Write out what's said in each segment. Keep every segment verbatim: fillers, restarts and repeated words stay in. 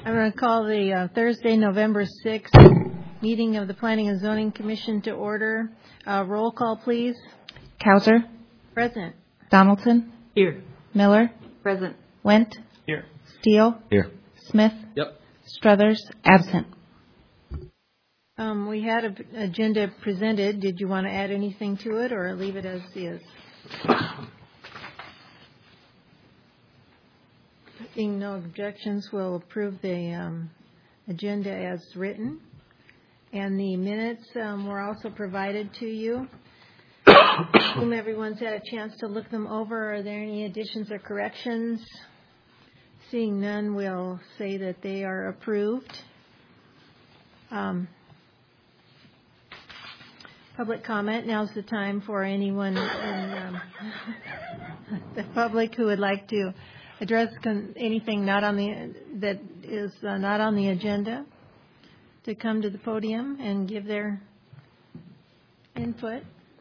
I'm going to call the uh, Thursday, November sixth meeting of the Planning and Zoning Commission to order. Uh, roll call, please. Kauser. Present. Donaldson. Here. Miller. Present. Wendt. Here. Steele. Here. Smith. Yep. Struthers. Absent. Um, we had an agenda presented. Did you want to add anything to it or leave it as is? Being no objections, we'll approve the um, agenda as written. And the minutes um, were also provided to you. I assume everyone's had a chance to look them over. Are there any additions or corrections? Seeing none, we'll say that they are approved. Um, public comment. Now's the time for anyone in um, the public who would like to address con- anything not on the that is uh, not on the agenda to come to the podium and give their input.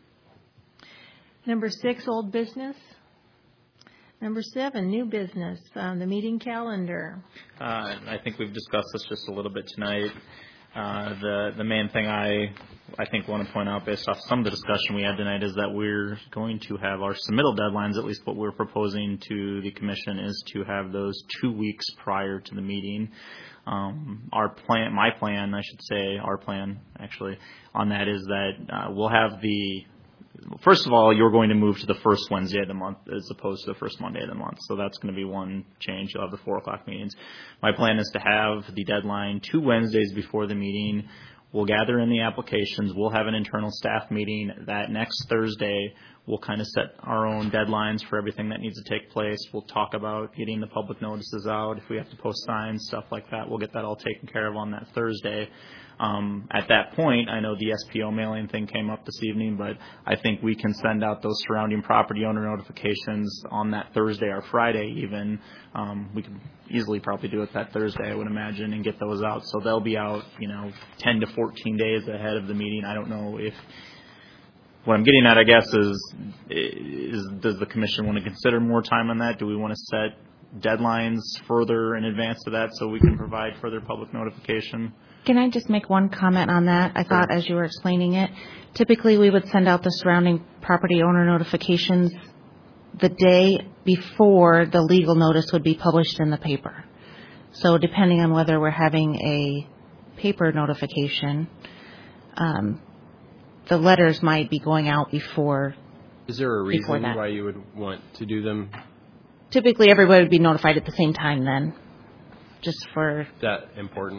Number six, old business. Number seven, new business. Um, the meeting calendar. Uh, I think we've discussed this just a little bit tonight. Uh, the the main thing I I think want to point out based off some of the discussion we had tonight is that we're going to have our submittal deadlines, at least what we're proposing to the commission is to have those two weeks prior to the meeting. Um, our plan, my plan, I should say, our plan actually on that is that uh, we'll have the First of all, you're going to move to the first Wednesday of the month as opposed to the first Monday of the month. So that's going to be one change. You'll have the four o'clock meetings. My plan is to have the deadline two Wednesdays before the meeting. We'll gather in the applications. We'll have an internal staff meeting that next Thursday. We'll kind of set our own deadlines for everything that needs to take place. We'll talk about getting the public notices out. If we have to post signs, stuff like that, we'll get that all taken care of on that Thursday. Um, at that point, I know the S P O mailing thing came up this evening, but I think we can send out those surrounding property owner notifications on that Thursday or Friday even. Um, we could easily probably do it that Thursday, I would imagine, and get those out. So they'll be out, you know, ten to fourteen days ahead of the meeting. I don't know if what I'm getting at, I guess, is, is does the commission want to consider more time on that? Do we want to set deadlines further in advance to that so we can provide further public notification? Can I just make one comment on that? I thought as you were explaining it, typically we would send out the surrounding property owner notifications the day before the legal notice would be published in the paper. So depending on whether we're having a paper notification, um, the letters might be going out before. Is there a reason that. why you would want to do them? Typically everybody would be notified at the same time then, just for. That important?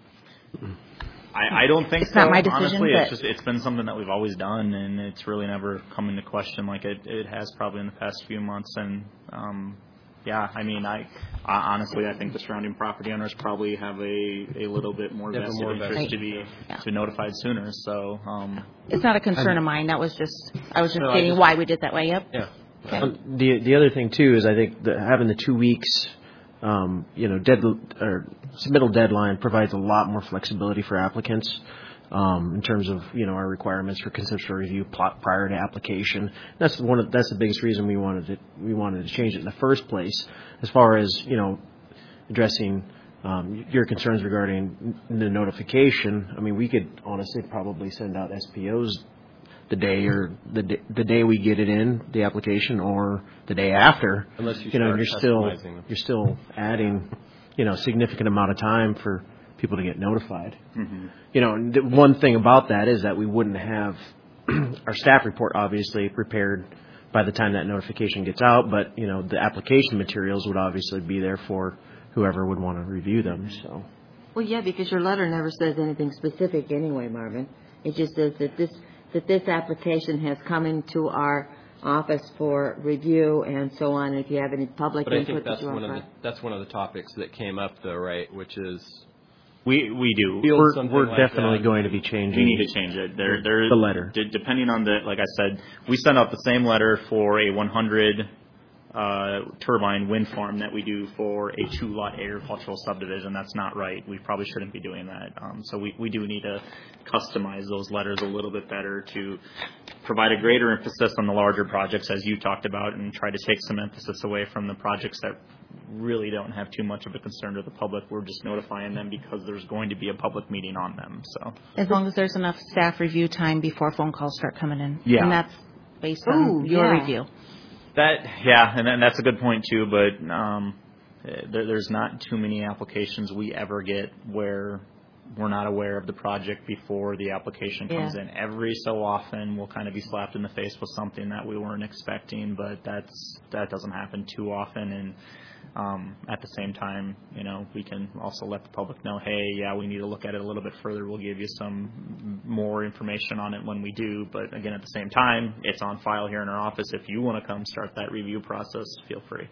I, I don't think it's so. Not my decision, Honestly, but it's just it's been something that we've always done, and it's really never come into question like it, it has probably in the past few months. And um, yeah, I mean, I, I honestly I think the surrounding property owners probably have a, a little bit more Have vested more interest vested. to be Yeah. to be notified sooner. So um, it's not a concern of mine. That was just I was just No, I stating just- why we did that way. Yep. Yeah. Okay. Um, the the other thing too is I think that having the two weeks, um, you know, dead or submittal deadline provides a lot more flexibility for applicants um, in terms of you know our requirements for conceptual review plot prior to application. That's one of that's the biggest reason we wanted it we wanted to change it in the first place. As far as you know, addressing um, your concerns regarding the notification, I mean, we could honestly probably send out S P Os the day or the day, the day we get it in the application or the day after. Unless you, you know start you're still customizing them. you're still adding you know significant amount of time for people to get notified. mm-hmm. You know, and the one thing about that is that we wouldn't have our staff report obviously prepared by the time that notification gets out, but you know the application materials would obviously be there for whoever would want to review them. So. Well, yeah, because your letter never says anything specific anyway, Marvin. It just says that this that this application has come into our office for review and so on. If you have any public But I input think that's that you one want of the that's one of the topics that came up though, right? Which is we we do. Field We're, something we're like definitely that. going to be changing. We need to change it. There, there. The letter. D- depending on the, like I said, we send out the same letter for a one hundred uh, turbine wind farm that we do for a two-lot agricultural subdivision. That's not right. We probably shouldn't be doing that. Um, so we, we do need to customize those letters a little bit better to provide a greater emphasis on the larger projects, as you talked about, and try to take some emphasis away from the projects that really don't have too much of a concern to the public. We're just notifying them because there's going to be a public meeting on them. So As long as there's enough staff review time before phone calls start coming in. Yeah. And that's based on Ooh, your yeah. review. that, yeah, and then that's a good point too. But um, there, there's not too many applications we ever get where we're not aware of the project before the application comes Yeah. in. Every so often, we'll kind of be slapped in the face with something that we weren't expecting, but that's that doesn't happen too often. And um, at the same time, you know, we can also let the public know, hey, yeah, we need to look at it a little bit further. We'll give you some more information on it when we do. But again, at the same time, it's on file here in our office. If you want to come start that review process, feel free.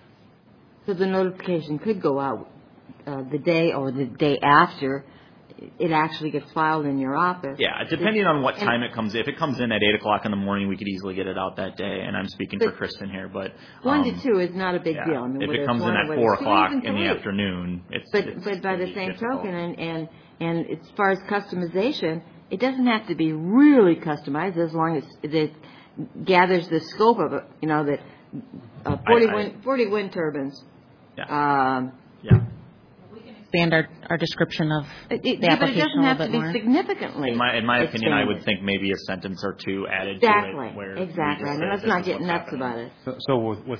So the notification could go out uh, the day or the day after it actually gets filed in your office. Yeah, depending on what And- time it comes in. If it comes in at eight o'clock in the morning, we could easily get it out that day. And I'm speaking for But Kristen here, but One um, to two is not a big yeah. deal. I mean, if whether it it's comes in one or at whether four it's two, o'clock even in the three. afternoon, it's But it's but by the pretty same difficult. token, and, and and as far as customization, it doesn't have to be really customized as long as it gathers the scope of it. You know that uh, forty, I- I- wind, forty wind turbines. Yeah. Um, yeah. Expand our, our description of it, the yeah, but it application doesn't a have little to bit be more. significantly. In my in my opinion, I would expanded. think maybe a sentence or two added Exactly. to it. Where Exactly. we I just mean, say, let's this not is get what's nuts happening. about it. So, so with, with,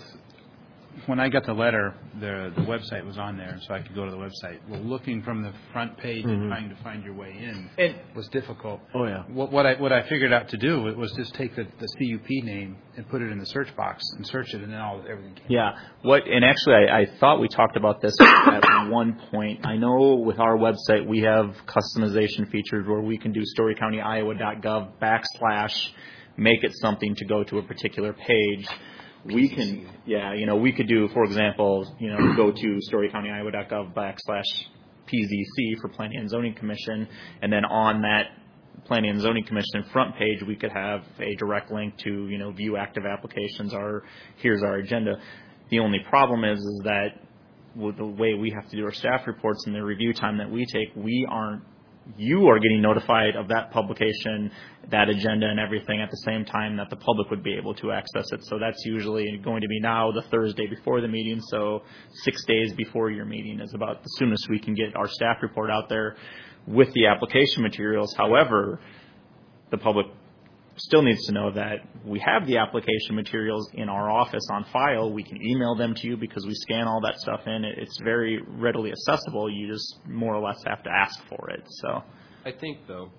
when I got the letter, the, the website was on there, so I could go to the website. Well, looking from the front page and trying to find your way in And- was difficult. Oh, yeah. What, what I, what I figured out to do was just take the, the C U P name and put it in the search box and search it, and then all, everything came. Yeah. What? And actually, I, I thought we talked about this at one point. I know with our website we have customization features where we can do story county iowa dot gov backslash make it something to go to a particular page. We can, yeah, you know, we could do, for example, you know, go to story county iowa dot gov backslash P Z C for Planning and Zoning Commission, and then on that Planning and Zoning Commission front page, we could have a direct link to, you know, view active applications, or here's our agenda. The only problem is, is that with the way we have to do our staff reports and the review time that we take, we aren't, you are getting notified of that publication, that agenda and everything at the same time that the public would be able to access it. So that's usually going to be now the Thursday before the meeting, so six days before your meeting is about the soonest we can get our staff report out there with the application materials. However, the public still needs to know that we have the application materials in our office on file. We can email them to you because we scan all that stuff in. It's very readily accessible. You just more or less have to ask for it. So I think, though,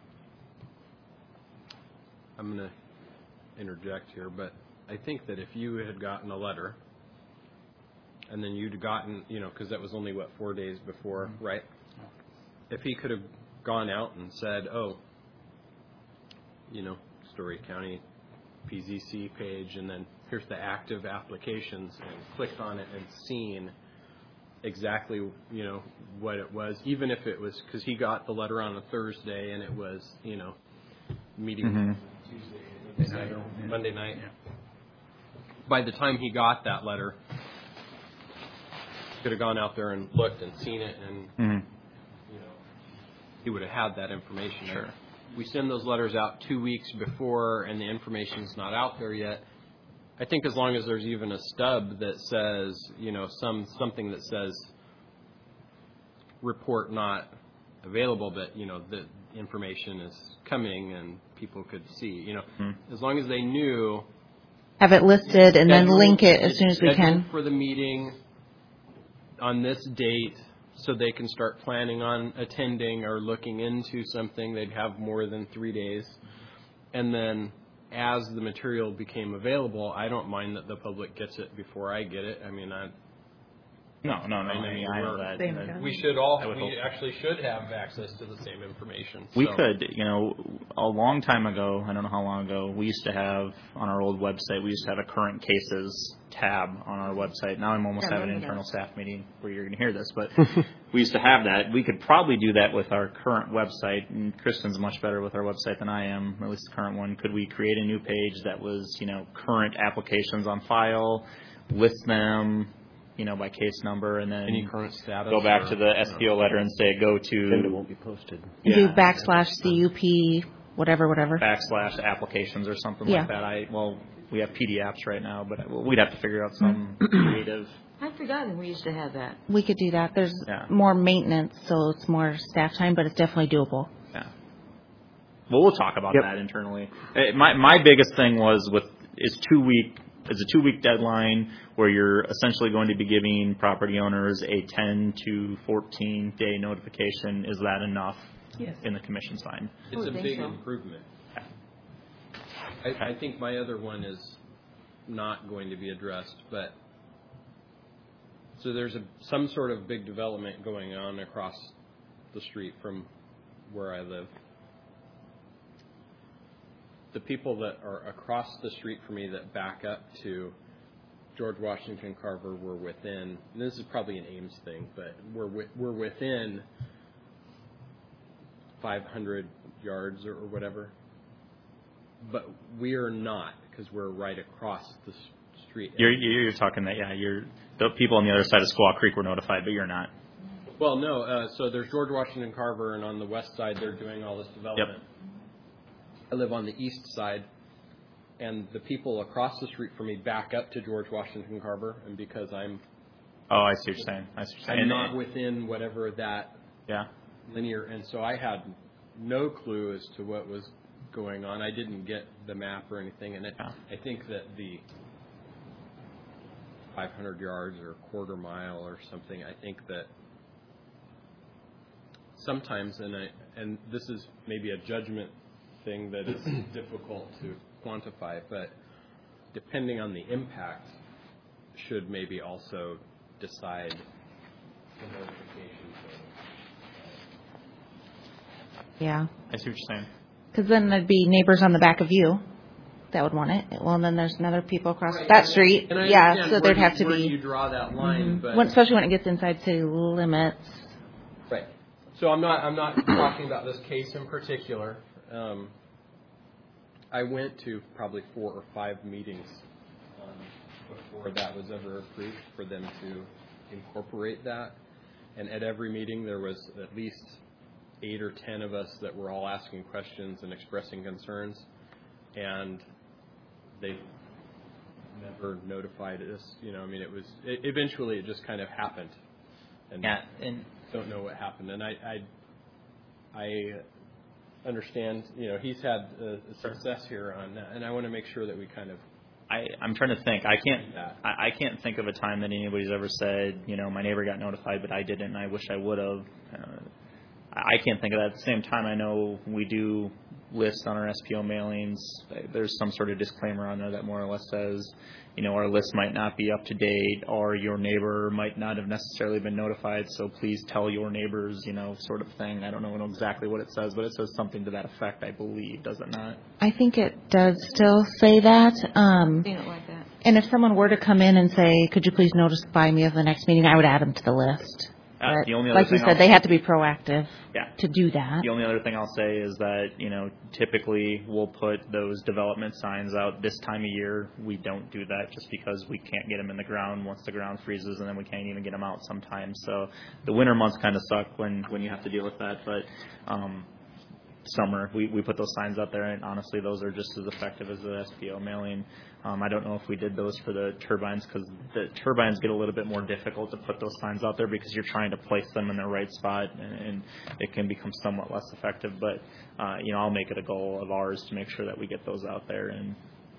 I'm going to interject here, but I think that if you had gotten a letter and then you'd gotten, you know, because that was only, what, four days before, right? If he could have gone out and said, oh, you know, Story County P Z C page, and then here's the active applications, and clicked on it and seen exactly, you know, what it was, even if it was, because he got the letter on a Thursday and it was, you know, meeting Mm-hmm. Tuesday, Monday night, or Monday night. By the time he got that letter, could have gone out there and looked and seen it, and mm-hmm. you know, he would have had that information. Sure. We send those letters out two weeks before and the information's not out there yet. I think as long as there's even a stub that says, you know, some something that says report not available, but, you know, the information is coming and people could see, you know, Mm-hmm. as long as they knew. Have it listed and then scheduled- link it as soon as we scheduled can. for the meeting on this date, so they can start planning on attending or looking into something. They'd have more than three days. And then as the material became available, I don't mind that the public gets it before I get it. I mean, I, No, no, no. I I know mean, I know we're- that. Same that- kind. we should all, I would we hope. actually should have access to the same information. We So- could, you know, a long time ago, I don't know how long ago, we used to have, on our old website, we used to have a current cases tab on our website. Now I'm almost I having an remember internal staff meeting where you're going to hear this, but we used to have that. We could probably do that with our current website, and Kristen's much better with our website than I am, at least the current one. Could we create a new page that was, you know, current applications on file list them, you know, by case number, and then Any current status? go back or- to the S P O letter and say go Then it to won't be posted. Do yeah, backslash C U P, whatever, whatever. backslash applications or something Yeah. like that. I well, we have P D Fs right now, but we'd have to figure out some creative. I've forgotten we used to have that. We could do that. There's Yeah. more maintenance, so it's more staff time, but it's definitely doable. Yeah. Well, we'll talk about Yep. that internally. Uh, My my biggest thing was with is two week is a two week deadline where you're essentially going to be giving property owners a ten to fourteen day notification. Is that enough? Yes. In the commission's mind. I It's would a think big so. improvement. I, I think my other one is not going to be addressed, but so there's a some sort of big development going on across the street from where I live. The people that are across the street from me that back up to George Washington Carver were within, and this is probably an Ames thing, but we're wi- we're within five hundred yards or, or whatever. But we are not, because we're right across the s- street. You're you're talking that yeah you're the people on the other side of Squaw Creek were notified, but you're not. Well, no. Uh, so there's George Washington Carver, and on the west side they're doing all this development. I live on the east side, and the people across the street from me back up to George Washington Carver, and because I'm Oh, I see what you're saying. I see what you're saying. I'm And- not within whatever that yeah. linear, and so I had no clue as to what was going on. I didn't get the map or anything, and it, Yeah. I think that the five hundred yards or quarter mile or something, I think that sometimes, and I and this is maybe a judgment thing that is difficult to quantify, but depending on the impact, should maybe also decide the notification thing. Yeah. I see what you're saying. Because then there'd be neighbors on the back of you that would want it. Well, then there's another people across Right, that and I- street. and I Yeah, understand so where there'd you- have to where be, you draw that line, but when- especially when it gets inside city limits. right. So I'm not I'm not talking about this case in particular. Um, I went to probably four or five meetings um, before that was ever approved for them to incorporate that, and at every meeting there was at least eight or ten of us that were all asking questions and expressing concerns, and they never notified us. You know, I mean, it was it, eventually it just kind of happened, and Yeah, and don't know what happened. And I I, I understand. You know, he's had uh, success here on that, and I want to make sure that we kind of I, I'm trying to think. I can't. that. I, I can't think of a time that anybody's ever said, you know, my neighbor got notified, but I didn't. And I wish I would have. Uh, I can't think of that. At the same time, I know we do list on our S P O mailings. There's some sort of disclaimer on there that more or less says, you know, our list might not be up to date, or your neighbor might not have necessarily been notified, so please tell your neighbors, you know, sort of thing. I don't know exactly what it says, but it says something to that effect, I believe, does it not? I think it does still say that. Um, Seen it like that. and if someone were to come in and say, could you please notify me of the next meeting, I would add them to the list. Uh, But the only other like you thing said, I'll- they have to be proactive Yeah. to do that. The only other thing I'll say is that, you know, typically we'll put those development signs out this time of year. We don't do that just because we can't get them in the ground once the ground freezes, and then we can't even get them out sometimes. So the winter months kind of suck when, when you have to deal with that. But um, summer, we, we put those signs out there, and honestly, those are just as effective as the S P O mailing. Um, I don't know if we did those for the turbines, because the turbines get a little bit more difficult to put those signs out there because you're trying to place them in the right spot, and, and it can become somewhat less effective. But uh, you know, I'll make it a goal of ours to make sure that we get those out there, and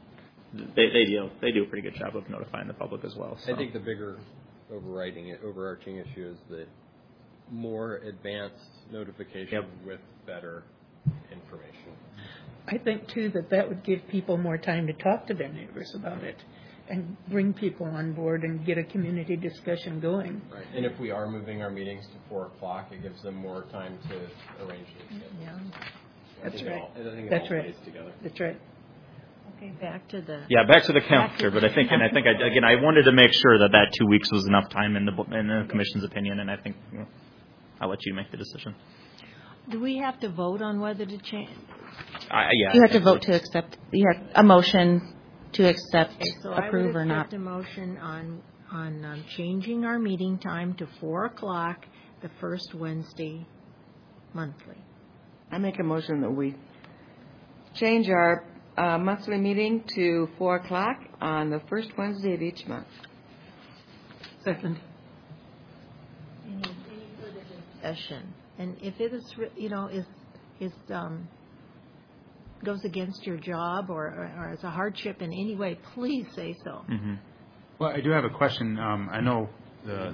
they they do they do a pretty good job of notifying the public as well. So. I think the bigger overriding, overarching issue is the more advanced notification Yep. with better information. I think, too, that that would give people more time to talk to their neighbors about it and bring people on board and get a community discussion going. Right. And if we are moving our meetings to four o'clock, it gives them more time to arrange things. Yeah, I that's think it right. all- I think it That's all right. plays together. That's right. Okay, back to the, Yeah, back to the calendar, but I think, and I think, I, again, I wanted to make sure that that two weeks was enough time in the in the commission's opinion, and I think you know, I'll let you make the decision. do we have to vote on whether to change? I, yeah, You have to vote to accept, you have a motion to accept, Okay, so I would approve, or not. accept a motion on, on um, changing our meeting time to four o'clock the first Wednesday monthly. I make a motion that we change our uh, monthly meeting to four o'clock on the first Wednesday of each month. Second. Any, any further discussion? And if it is, re- you know, is, is, um, goes against your job or, or, or is a hardship in any way, please say so. Mm-hmm. Well, I do have a question. Um, I know the,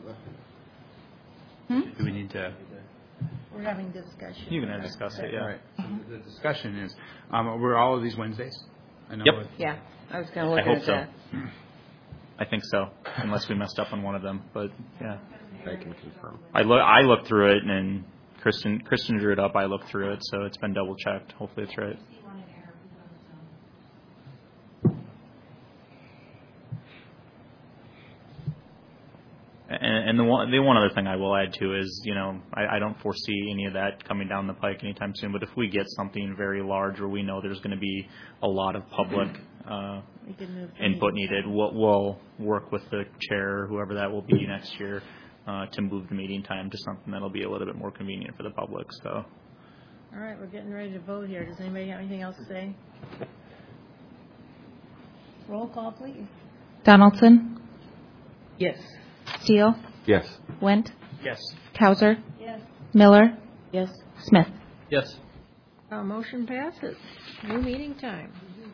Hmm? do we need to, We're having discussion. You can discuss it, yeah. right, the discussion is, um, were all of these Wednesdays? I know Yep. it- Yeah, I was kind of I looking hope at so. that. I think so, unless we messed up on one of them. But yeah, I can confirm. I look I looked through it, and Kristen Kristen drew it up. I looked through it, so it's been double checked. Hopefully, it's right. And, and the one the one other thing I will add too is, you know, I, I don't foresee any of that coming down the pike anytime soon. But if we get something very large, where we know there's going to be a lot of public uh, We can move the input meeting needed, time. we'll, we'll work with the chair, whoever that will be next year, uh, to move the meeting time to something that'll be a little bit more convenient for the public. So, All right, we're getting ready to vote here. Does anybody have anything else to say? Roll call, please. Donaldson, Yes. Steele, Yes. Went, Yes. Cowser, Yes. Miller, Yes. Smith. Yes. Uh, motion passes. New meeting time.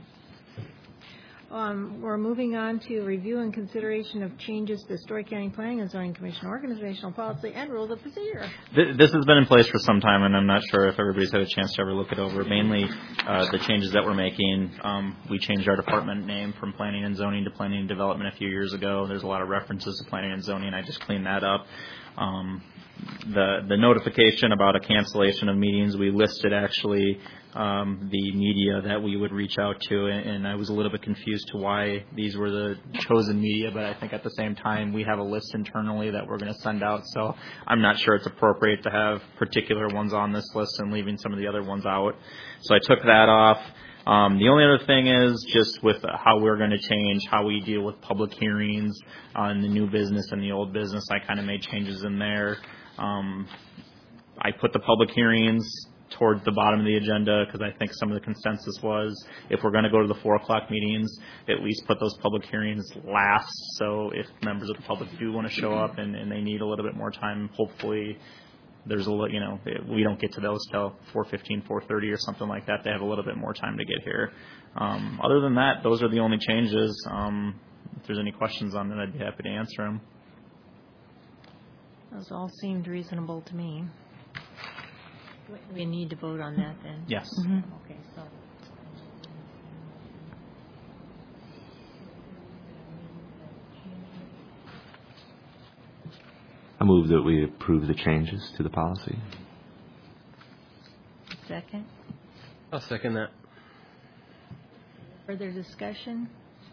Um, we're moving on to review and consideration of changes to Story County Planning and Zoning Commission organizational policy and rules of procedure. th- this has been in place for some time, and I'm not sure if everybody's had a chance to ever look it over. Mainly, uh, the changes that we're making. Um, we changed our department name from Planning and Zoning to Planning and Development a few years ago. There's a lot of references to Planning and Zoning. I just cleaned that up. Um, the the notification about a cancellation of meetings, we listed actually um, the media that we would reach out to, and, and I was a little bit confused to why these were the chosen media, but I think at the same time we have a list internally that we're going to send out, so I'm not sure it's appropriate to have particular ones on this list and leaving some of the other ones out. So I took that off. Um, the only other thing is just with how we're going to change how we deal with public hearings on the new business and the old business. I kind of made changes in there. Um, I put the public hearings towards the bottom of the agenda because I think some of the consensus was if we're going to go to the four o'clock meetings, at least put those public hearings last. So if members of the public do want to show up and, and they need a little bit more time, hopefully there's a little, you know, we don't get to those till four fifteen, four thirty or something like that. They have a little bit more time to get here. Um, other than that, those are the only changes. Um, if there's any questions on that, I'd be happy to answer them. Those all seemed reasonable to me. We need to vote on that then. Yes. Okay, so. I move that we approve the changes to the policy. Second. I'll second that. Further discussion?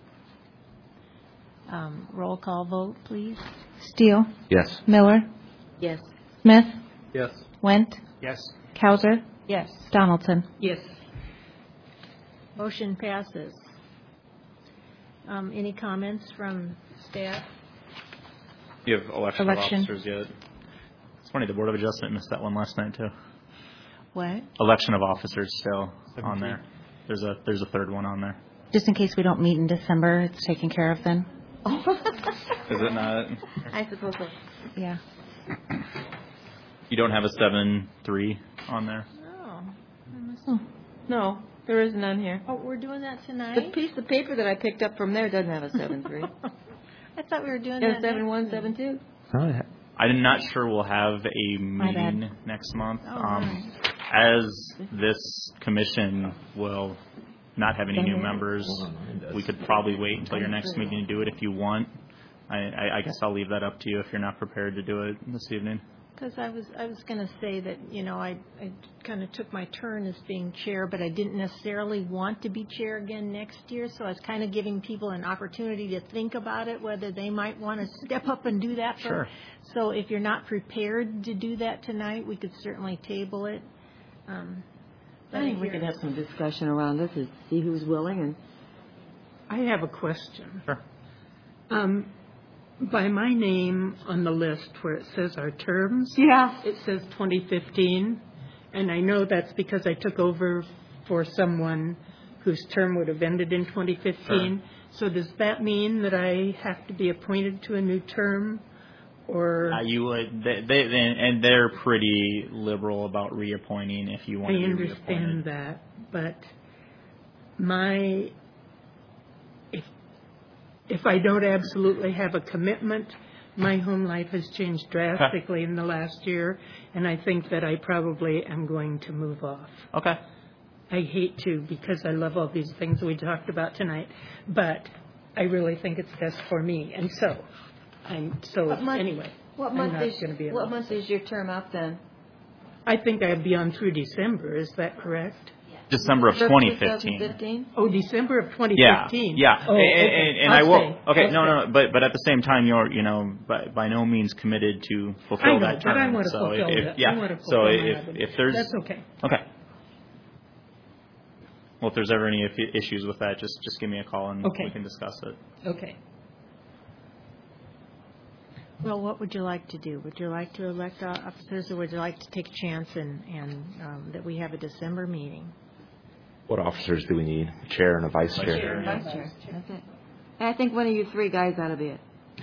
Um, roll call vote, please. Steele, Yes. Miller, Yes. Smith, Yes. Went, Yes. Cowser, Yes. Donaldson. Yes. Motion passes. Um, any comments from staff? You have election, Election. of officers yet? It's funny, the Board of Adjustment missed that one last night too. What? Election of officers still on there. There's a there's a third one on there. Just in case we don't meet in December, it's taken care of then. Is it not? I suppose so. Yeah. You don't have a seven three on there? No. No, there is none here. Oh, we're doing that The tonight? piece of paper that I picked up from there doesn't have a seven three. I thought we were doing There's that. seven next one, week. seven two. Oh, yeah. I'm not sure we'll have a My bad. meeting next month. Oh, Um, as this commission will not have any new members, we could probably wait until your next meeting to do it if you want. I, I, I guess I'll leave that up to you if you're not prepared to do it this evening. Because I was, I was going to say that, you know, I, I kind of took my turn as being chair, but I didn't necessarily want to be chair again next year, so I was kind of giving people an opportunity to think about it, whether they might want to step up and do that. For, Sure. So if you're not prepared to do that tonight, we could certainly table it. Um, I think we could have some discussion around this and see who's willing and I have a question. Sure. Um, by my name on the list where it says our terms, Yeah. it says twenty fifteen, and I know that's because I took over for someone whose term would have ended in twenty fifteen. So does that mean that I have to be appointed to a new term, or? Uh, you would, they, they, and they're pretty liberal about reappointing if you want I to be understand reappointed. that, but my, if, if I don't absolutely have a commitment, my home life has changed drastically in the last year, and I think that I probably am going to move off. Okay. I hate to because I love all these things we talked about tonight, but I really think it's best for me, and so, I'm, so What month- anyway, What I'm month not is, going to be what able month is your term up then? I think I'll be on through December, is that correct? December of twenty fifteen. twenty fifteen? Oh, December of twenty Yeah, fifteen. yeah, Oh, and, okay. and, and I'll I will. stay. Okay, I'll no, stay. no, but but at the same time, you're you know by, by no means committed to fulfill I know, that term. but I want to so fulfill if, that. yeah, I want to so fulfill my if obligation. if there's That's okay. okay. Well, if there's ever any if- issues with that, just just give me a call and Okay. we can discuss it. Okay. Well, what would you like to do? Would you like to elect o- officers, or would you like to take a chance and, and um, that we have a December meeting? What officers do we need? A chair and a vice chair? chair. Vice chair, that's it. And I think one of you three guys ought to be it.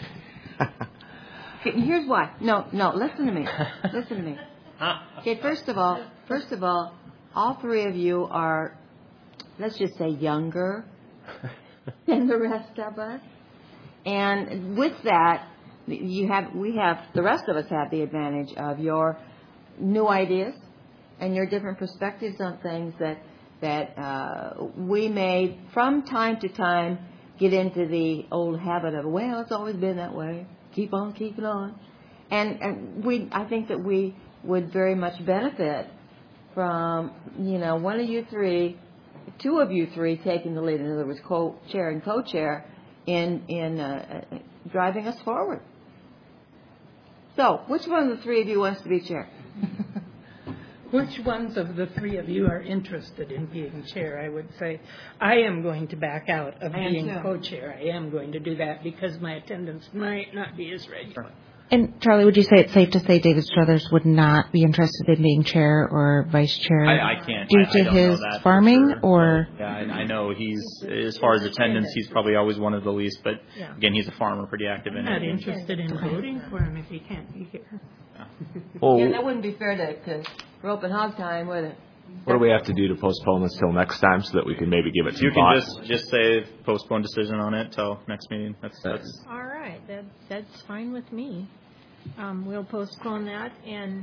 Okay, here's why. No, no, listen to me. Listen to me. Okay, first of all, first of all, all three of you are, let's just say, younger than the rest of us. And with that, you have, we have, the rest of us have the advantage of your new ideas and your different perspectives on things that that uh, we may, from time to time, get into the old habit of, well, it's always been that way. Keep on keeping on. And, and we, I think that we would very much benefit from, you know, one of you three, two of you three taking the lead, in other words, co-chair and co-chair, in, in uh, driving us forward. So, which one of the three of you wants to be chair? Which ones of the three of you are interested in being chair? I would say I am going to back out of I am being too. co-chair. I am going to do that because my attendance might not be as regular. And Charlie, would you say it's safe to say David Struthers would not be interested in being chair or vice chair? I, I can't. Due I, to I don't know his that for farming, sure, or? but, yeah, I, I know he's as far as attendance, he's probably always one of the least. But Yeah. again, he's a farmer, pretty active I'm in not it. interested in voting for him if he can't be here. Well, Yeah, that wouldn't be fair to, to rope and hog time, would it? what do we have to do to postpone this till next time so that we can maybe give it some You can thought? just just say postpone decision on it till next meeting. That's that's. All right, that, that's fine with me. Um, we'll postpone that, and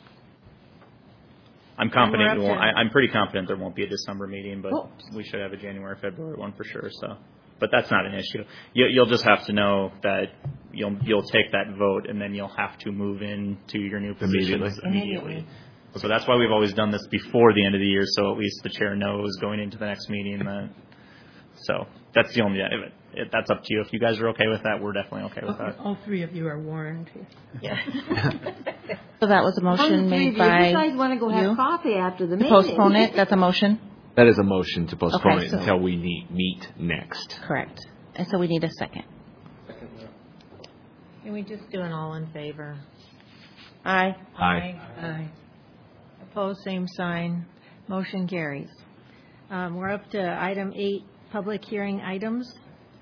I'm confident. And We we're won't, up to- I, I'm pretty confident there won't be a December meeting, but Well- we should have a January, February one for sure. So, but that's not an issue. You, you'll just have to know that you'll you'll take that vote, and then you'll have to move into your new positions Immediately. immediately. So that's why we've always done this before the end of the year, so at least the chair knows going into the next meeting that. So that's the only. If, if that's up to you. If you guys are okay with that, we're definitely okay with Okay, that. all three of you are warned. yeah. So that was a One of the motion three made of you, by if you guys want to go have you? coffee after the To meeting. postpone it, that's a motion? That is a motion to postpone Okay, it so- until we meet, meet next. Correct. And so we need a second. Can we just do an all in favor? Aye. Aye. Aye. Opposed, same sign. Motion carries. Um, we're up to item eight, public hearing items.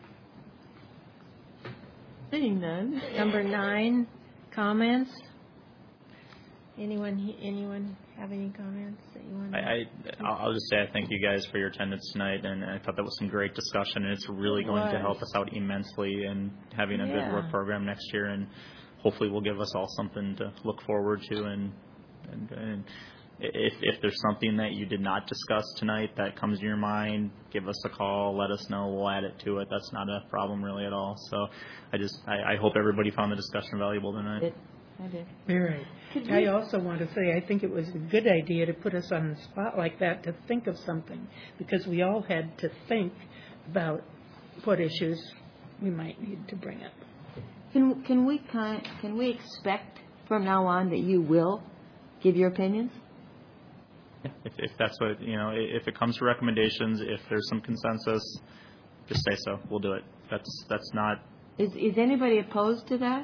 Seeing none. Number nine, comments. Anyone, he- anyone have any comments that you want to? I, I, I'll just say I thank you guys for your attendance tonight, and I thought that was some great discussion, and it's really It going to was. help us out immensely in having a good Yeah. work program next year, and hopefully will give us all something to look forward to, and, and, and if, if there's something that you did not discuss tonight that comes to your mind, give us a call, let us know, we'll add it to it. That's not a problem really at all. So I just, I, I hope everybody found the discussion valuable tonight. It- I did. You're right. I also want to say I think it was a good idea to put us on the spot like that to think of something, because we all had to think about what issues we might need to bring up. Can, can we kind, can we expect from now on that you will give your opinions? If, if that's what, you know, if it comes to recommendations, if there's some consensus, just say so. We'll do it. That's that's not. Is, is anybody opposed to that?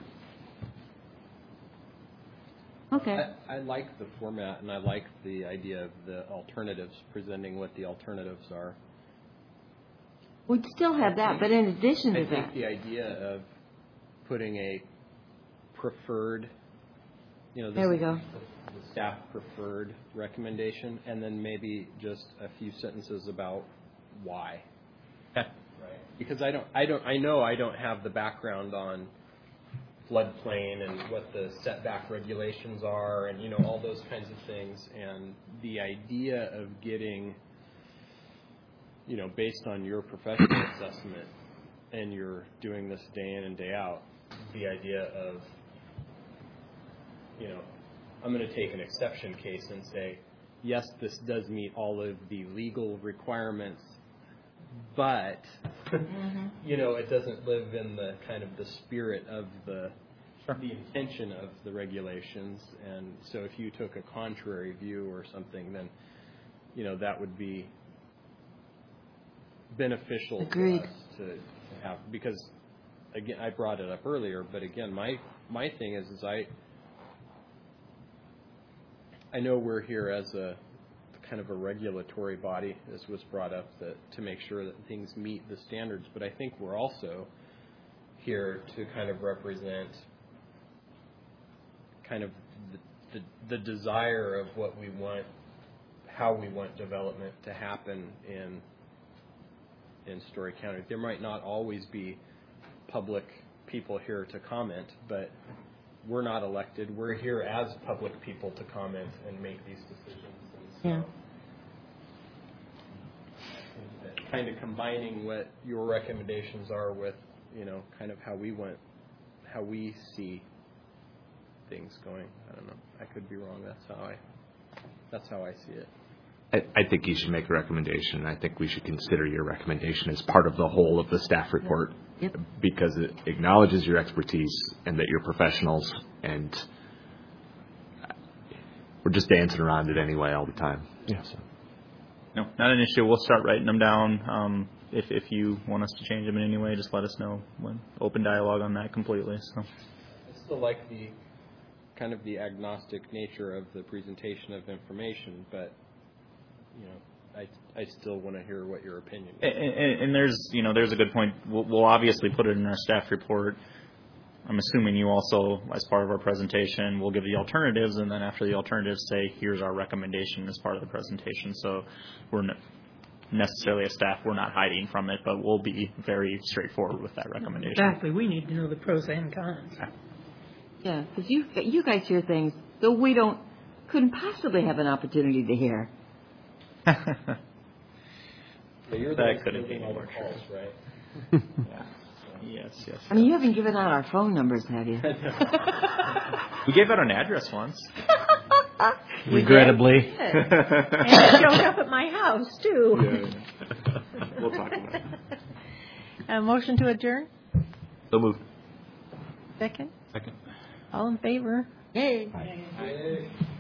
Okay. I, I like the format, and I like the idea of the alternatives, presenting what the alternatives are. We'd still have that, but in addition to I think that, the idea of putting a preferred, you know, this there we is go. the staff preferred recommendation, and then maybe just a few sentences about why. Okay. Right. Because I don't, I don't, I know I don't have the background on floodplain and what the setback regulations are, and you know all those kinds of things, and the idea of getting, you know, based on your professional assessment, and you're doing this day in and day out, the idea of, you know, I'm going to take an exception case and say, yes, this does meet all of the legal requirements, but, mm-hmm. you know, it doesn't live in the kind of the spirit of the sure. the intention of the regulations. And so if you took a contrary view or something, then, you know, that would be beneficial Agreed. to us to, to have. Because, again, I brought it up earlier, but again, my, my thing is, is I, I know we're here as a kind of a regulatory body, as was brought up, that to make sure that things meet the standards, but I think we're also here to kind of represent kind of the, the, the desire of what we want, how we want development to happen in in Story County. There might not always be public people here to comment, but we're not elected. We're here as public people to comment and make these decisions. And so, Yeah. kind of combining what your recommendations are with, you know, kind of how we want, how we see things going. I don't know. I could be wrong. That's how I, that's how I see it. I, I think you should make a recommendation. I think we should consider your recommendation as part of the whole of the staff report. Yep. Because it acknowledges your expertise and that you're professionals, and we're just dancing around it anyway all the time. Yeah. So. No, not an issue. We'll start writing them down. Um, if if you want us to change them in any way, just let us know. When open dialogue on that completely. So. I still like the kind of the agnostic nature of the presentation of information, but you know, I I still want to hear what your opinion is. And, and, and there's you know there's a good point. We'll, we'll obviously put it in our staff report. I'm assuming you also, as part of our presentation, will give the alternatives, and then after the alternatives, say, here's our recommendation as part of the presentation. So we're not necessarily a staff, we're not hiding from it, but we'll be very straightforward with that recommendation. Exactly. We need to know the pros and cons. Yeah, because you you guys hear things that we don't couldn't possibly have an opportunity to hear. So you're the That ones couldn't making be all the more calls, true. right? Yeah. Yes, yes. I mean, you haven't given out our phone numbers, have you? We gave out an address once. Regrettably. And it showed up at my house, too. Yeah. We'll talk about it. A motion to adjourn? So moved. Second? Second. All in favor? Yay. I-